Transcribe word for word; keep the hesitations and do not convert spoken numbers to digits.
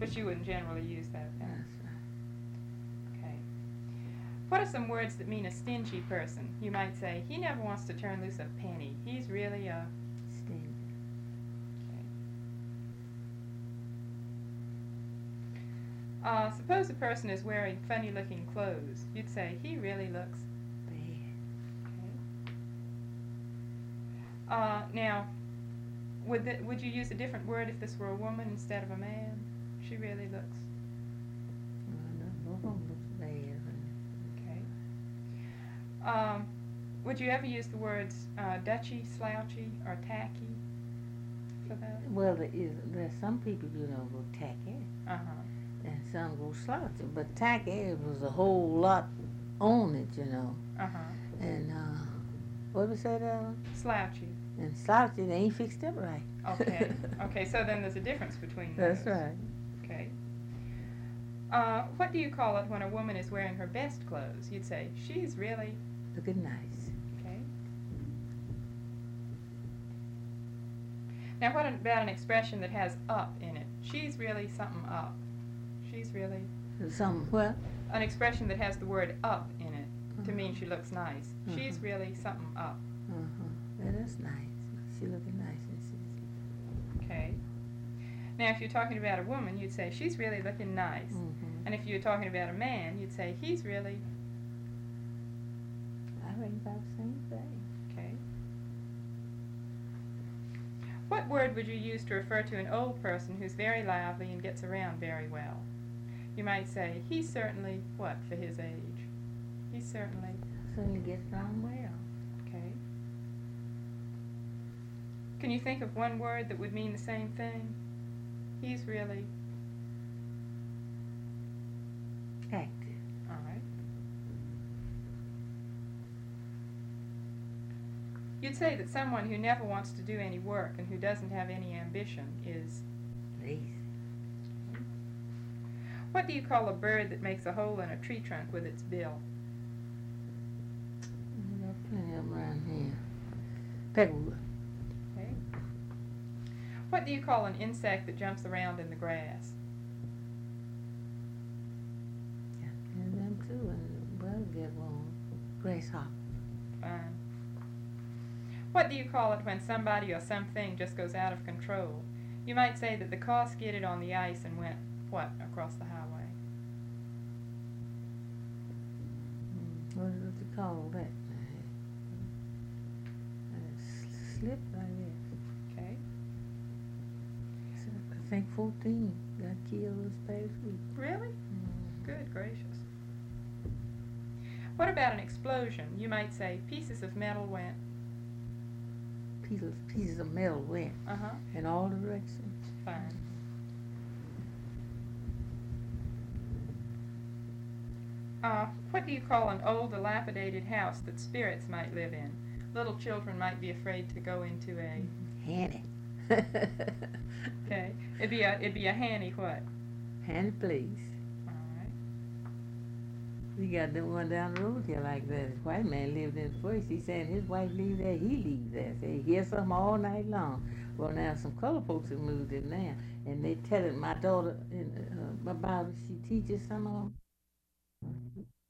But you wouldn't generally use that then. That's right. Okay. What are some words that mean a stingy person? You might say, he never wants to turn loose a penny. He's really a... Stingy. Okay. Uh, suppose a person is wearing funny-looking clothes. You'd say, he really looks... Bad. Okay. Uh, now, would, th- would you use a different word if this were a woman instead of a man? She really looks... Well, no, both of them look bad. Okay. Um, would you ever use the words uh, dutchy, slouchy, or tacky for that? Well, there is, there's some people, you know, go tacky, Uh-huh. and some go slouchy. But tacky was a whole lot on it, you know. Uh-huh. And uh, what was that, Ellen? Slouchy. And slouchy, they ain't fixed it right. Okay. Okay, so then there's a difference between those. That's right. Okay. Uh, what do you call it when a woman is wearing her best clothes? You'd say, she's really... Looking nice. Okay. Now, what about an expression that has up in it? She's really something up. She's really... Some what? An expression that has the word up in it to Uh-huh. mean she looks nice. She's Uh-huh. really something up. Uh-huh. Yeah, that's nice. She looking nice, and she's... Okay. Now, if you're talking about a woman, you'd say, she's really looking nice. Mm-hmm. And if you're talking about a man, you'd say, he's really... I reckon about the same thing. Okay. What word would you use to refer to an old person who's very lively and gets around very well? You might say, he's certainly, what, for his age? He's certainly... Certainly gets on well. Okay. Can you think of one word that would mean the same thing? He's really... Active. All right. You'd say that someone who never wants to do any work and who doesn't have any ambition is... Lazy. What do you call a bird that makes a hole in a tree trunk with its bill? We got plenty of them around here. Peckerwood. Okay. What do you call an insect that jumps around in the grass? And them too, and well, get one. Grasshopper. Fine. What do you call it when somebody or something just goes out of control? You might say that the car skidded on the ice and went, what, across the highway? Mm, what is it you call that? Uh, s- slip, I guess. Okay. So, I think fourteen got killed this past week. Really? Mm. Good gracious. What about an explosion? You might say pieces of metal went. Pieces, pieces of metal went Uh-huh. in all directions. Fine. Uh, what do you call an old, dilapidated house that spirits might live in? Little children might be afraid to go into a... Handy. Okay. It'd be a, it'd be a handy what? Handy place. All right. We got the one down the road here like that. This white man lived in it first. He saying his wife leave there, he leave there. Say he hear something all night long. Well, now some color folks have moved in now, and they telling my daughter in, uh, about it. She teaches some of them.